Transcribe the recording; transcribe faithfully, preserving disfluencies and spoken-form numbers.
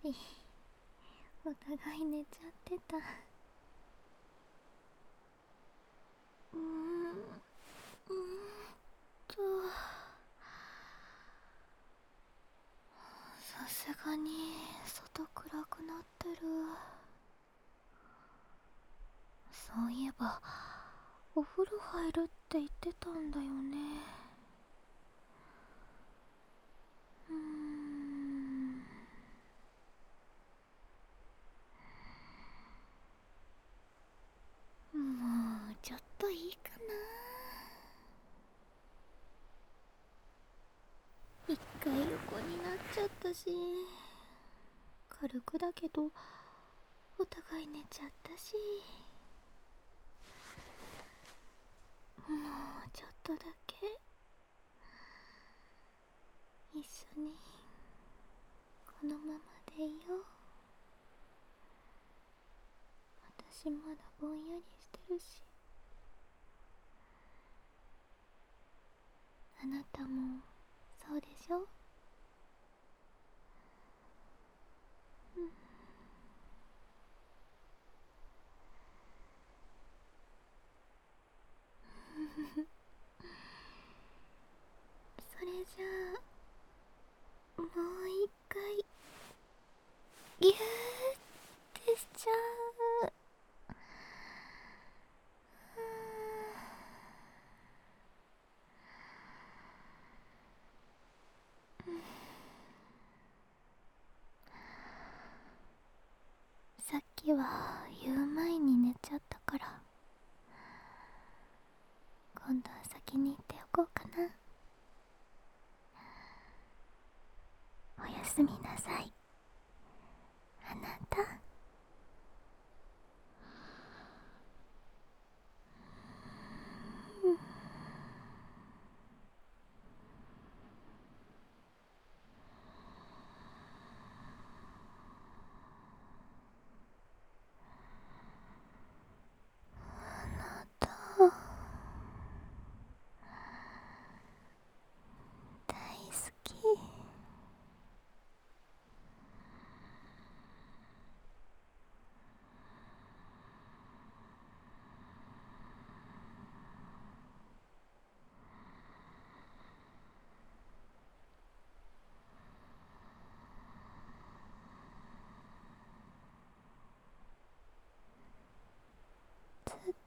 りお互い寝ちゃってた。うーんうーんとさすがに外暗くなってる。そういえばお風呂入るって言ってたんだよね。うーんもうちょっといいかな。一回横になっちゃったし、軽くだけどお互い寝ちゃったし、もうちょっとだけ一緒にこのままでいよう。私まだぼんやりしてるし、あなたもそうでしょ。うんそれじゃあもう一回ギューってしちゃう。さっきは言う前に寝ちゃったから、今度は先に言っておこうかな。おやすみなさい、あなた。あなた大好き。ずっ